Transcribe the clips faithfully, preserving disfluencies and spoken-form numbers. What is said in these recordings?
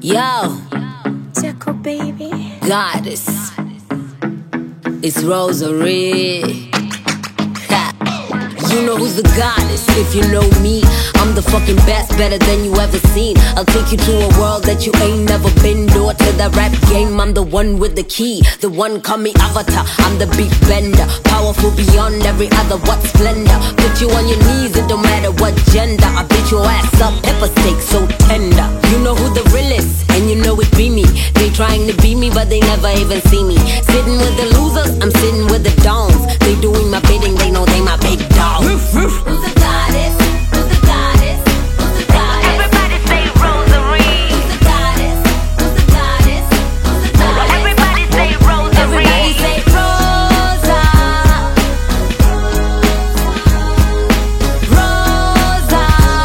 Yo, Tickle baby. goddess, it's Rosary. Ha. You know who's the goddess if you know me. I'm the fucking best, better than you ever seen. I'll take you to a world that you ain't never been. Door to the rap game, I'm the one with the key. The one call me Avatar, I'm the beat bender. Powerful beyond every other, what splendor. Put you on your knees, it don't matter what gender. I beat your ass up, pepper steak so tender. You know who the real is, and you know it be me. They trying to be me, but they never even see me. Sitting with the losers, I'm sitting with the dons. They doing my bidding, they know they my big dog. Who's the goddess? Who's the goddess? Who's the goddess? Everybody say Rosary. Who's the goddess? Who's the goddess? Who's the goddess? Everybody say Rosary. Everybody say Rosa. Rosa.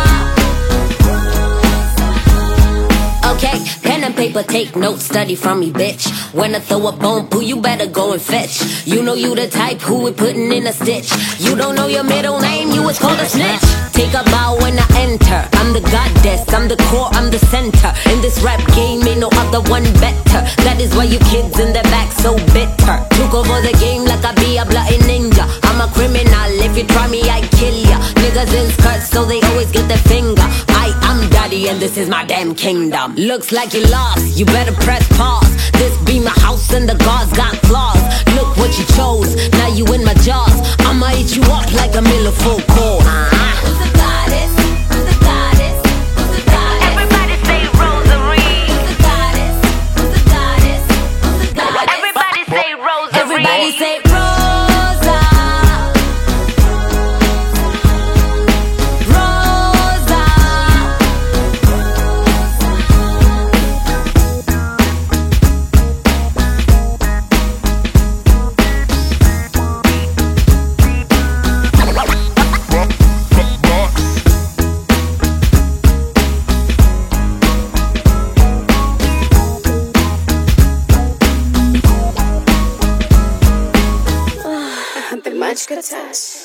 Okay, pen and paper, take notes, study from me, bitch. When I throw a bone, poo, you better go and fetch. You know you the type who we putting in a stitch. You don't know your middle name, you was called a snitch. Take a bow when I enter. I'm the goddess, I'm the core, I'm the center. In this rap game, ain't no other one better. That is why you kids in the back so bitter. Took over the game like I be a bloody ninja. I'm a criminal, if you try me, I kill ya. Niggas in skirts, so they always get their finger. I am daddy and this is my damn kingdom. Looks like you lost, you better press pause. This be my house and the guards got claws. Look what you chose, now you in my jaws. I'ma eat you up like a Miller full core. uh-huh. Who's the goddess? Who's the goddess? Who's the goddess? Everybody say Rosary. Who's the goddess? Who's the goddess? Who's the goddess? Everybody say Rosary. Everybody say Rosa. Rosa. The much good touch.